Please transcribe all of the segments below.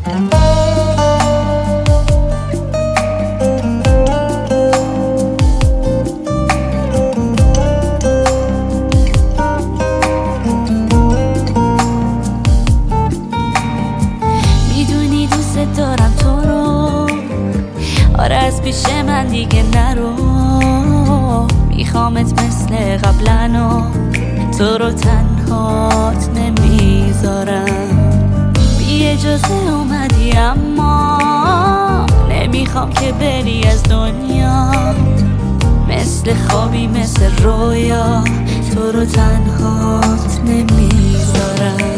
دارم تو رو، آره از پیش من دیگه نرو. میخوامت مثل قبلنو، تو رو تنهات نمیذارم. بی اجازه اومدی اما نمیخوام که بری از دنیا. مثل خوابی مثل رویا، تو رو تنهات نمیذارم.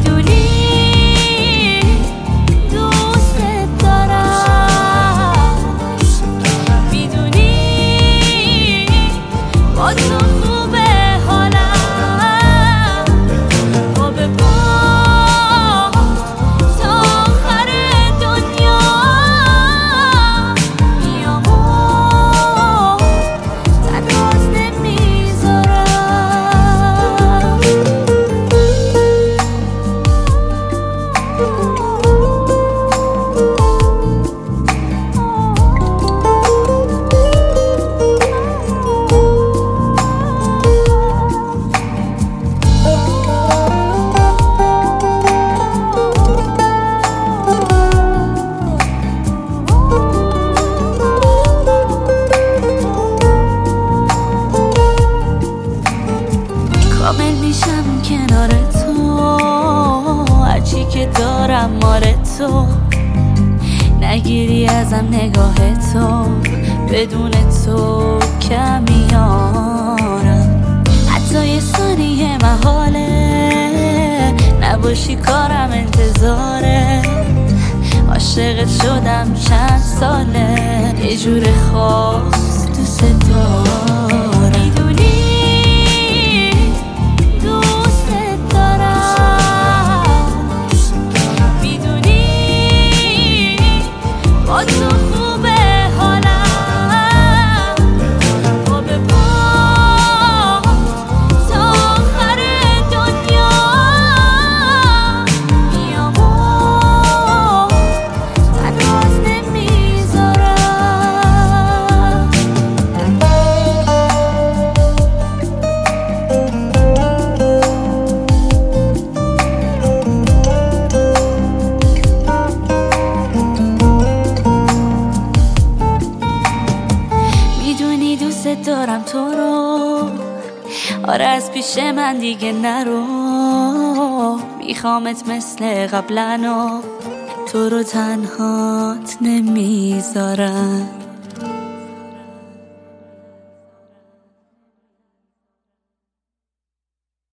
کامل میشم کنار تو، هرچی که دارم مال تو. نگیری ازم نگاه تو، بدون تو کمیارم. حتی یه ثانیه محاله نباشی کارم انتظاره. عاشقت شدم چند ساله، یه جور خاص دوست دارم. دارم تو رو، آره از پیش من دیگه نرو. میخوامت مثل قبلنو، تو رو تنهات نمیذارم.